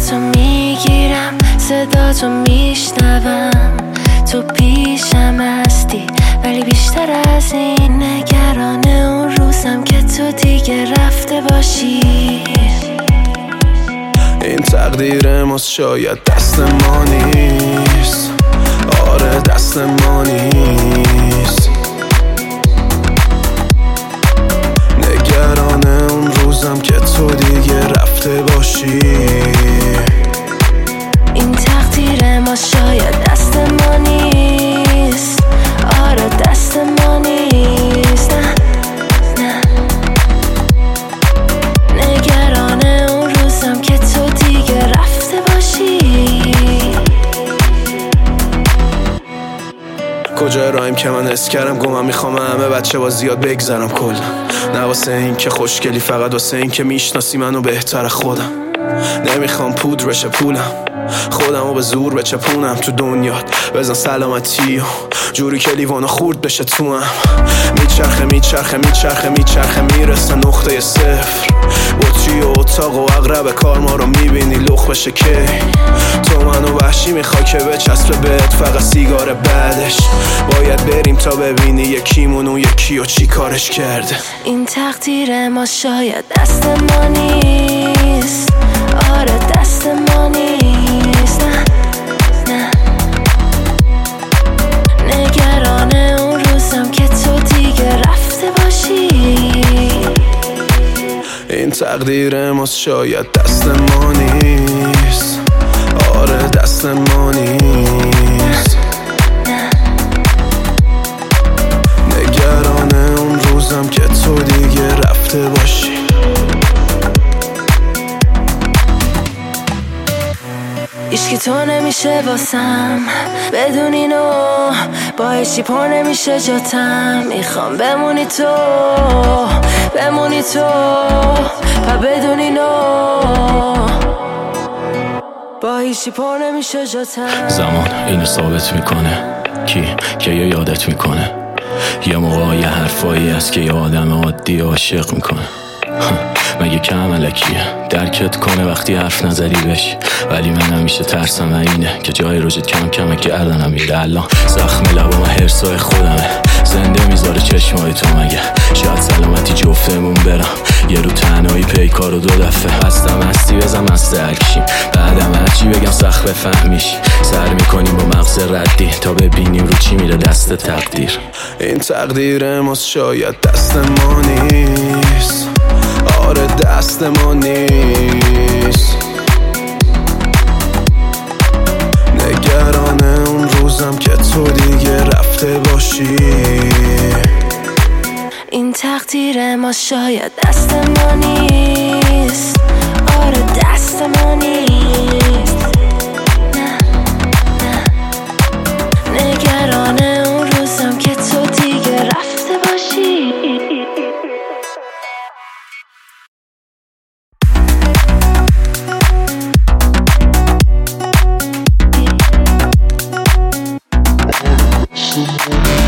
تو میگیرم، صدا تو میشنوم، تو پیشم هستی ولی بیشتر از این نگران اون روزم که تو دیگه رفته باشی. این تقدیر ماست، شاید دست ما نیست. آره دست ما نیست. نگران اون روزم که تو دیگه رفته باشی. این تقدیر ما شاید دست ما نیست. آره دست ما نیست. نه نگران اون روزم که تو دیگه رفته باشی. کجا رایم که من حس کردم گمم، میخوام همه بچه با زیاد بگذرم کل. نه واسه این که خوشگلی، فقط واسه این که میشناسی منو بهتر خودم. نمیخوام پودر بشه پولم، خودمو به زور بچپونم تو دنیات. بزن سلامتی و جوری که لیوانا خورد بشه تو هم. میچرخه میچرخه میچرخه میچرخه میرسه نقطه صفر. بطری و اتاق و اغرب کار ما رو میبینی لخ بشه کی. تو منو وحشی میخوای که بچسبه بهت، فقط سیگار بعدش باید بریم تا ببینی یکیمون و یکی و چی کارش کرده. این تقدیر ما شاید دست ما نیست. آره دست ما نیست. نه نگران اون روزم که تو دیگه رفته باشی. این تقدیر ماست، شاید دست ما نیست. آره دست ما نیست. نگران اون روزم که تو دیگه رفته باشی. عشقی تو نمیشه واسم بدون اینو، با هیچی پر نمیشه جاتم. میخوام بمونی تو بمونی تو و بدون اینو، با هیچی پر نمیشه جاتم. زمان اینو ثابت میکنه که یه یادت میکنه. یه موقع یه حرفایی هست که یه آدم عادی عاشق میکنه. مگه کم علکیه درکت کنه وقتی حرف نظری بشی. ولی من همیشه ترسم اینه که جای روزت کم کمه گردنم میره. الان زخم لبام هرسای خودمه، زنده میذاره چشمای تو. مگه شاید سلامتی جفتمون برم یه رو تنهایی پیکار و 2 دفعه. هستم هستی بزن مست هرکشیم، بعدم هرچی بگم سخت بفهمیش. سر میکنیم با مغز ردی تا ببینیم رو چی میره دست تقدیر. این تقدیر ماست، شاید دست ما نیست. آره دست ما نیست. نگران اون روزم که تو دیگه رفته باشی. این تقدیر ما شاید دست ما نیست. آره دست ما نیست. نه نگران اون روزم که تو دیگه رفته باشی. Some